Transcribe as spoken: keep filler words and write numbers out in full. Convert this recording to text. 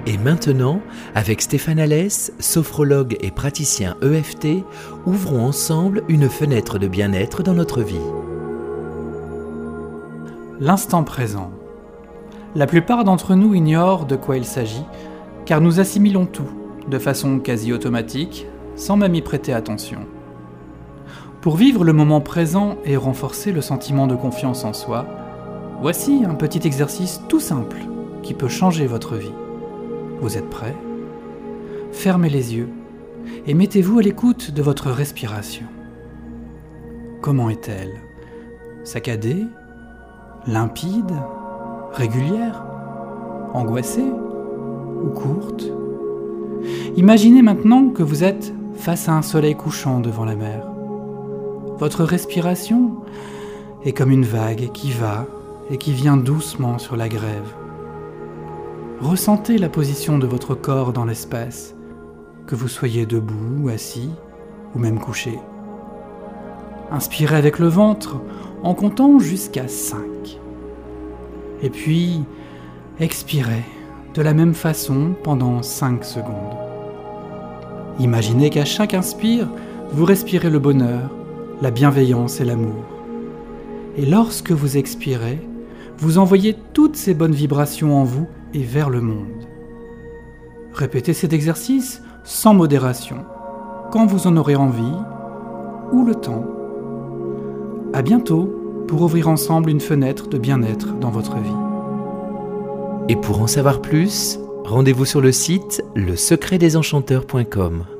Et maintenant, avec Stéphane Alès, sophrologue et praticien E F T, ouvrons ensemble une fenêtre de bien-être dans notre vie. L'instant présent. La plupart d'entre nous ignorent de quoi il s'agit, car nous assimilons tout, de façon quasi automatique, sans même y prêter attention. Pour vivre le moment présent et renforcer le sentiment de confiance en soi, voici un petit exercice tout simple qui peut changer votre vie. Vous êtes prêts ? Fermez les yeux et mettez-vous à l'écoute de votre respiration. Comment est-elle ? Saccadée ? Limpide ? Régulière ? Angoissée ? Ou courte ? Imaginez maintenant que vous êtes face à un soleil couchant devant la mer. Votre respiration est comme une vague qui va et qui vient doucement sur la grève. Ressentez la position de votre corps dans l'espace, que vous soyez debout, assis ou même couché. Inspirez avec le ventre en comptant jusqu'à cinq. Et puis, expirez de la même façon pendant cinq secondes. Imaginez qu'à chaque inspire, vous respirez le bonheur, la bienveillance et l'amour. Et lorsque vous expirez, vous envoyez toutes ces bonnes vibrations en vous et vers le monde. Répétez cet exercice sans modération, quand vous en aurez envie ou le temps. À bientôt pour ouvrir ensemble une fenêtre de bien-être dans votre vie. Et pour en savoir plus, rendez-vous sur le site le secret des enchanteurs point com.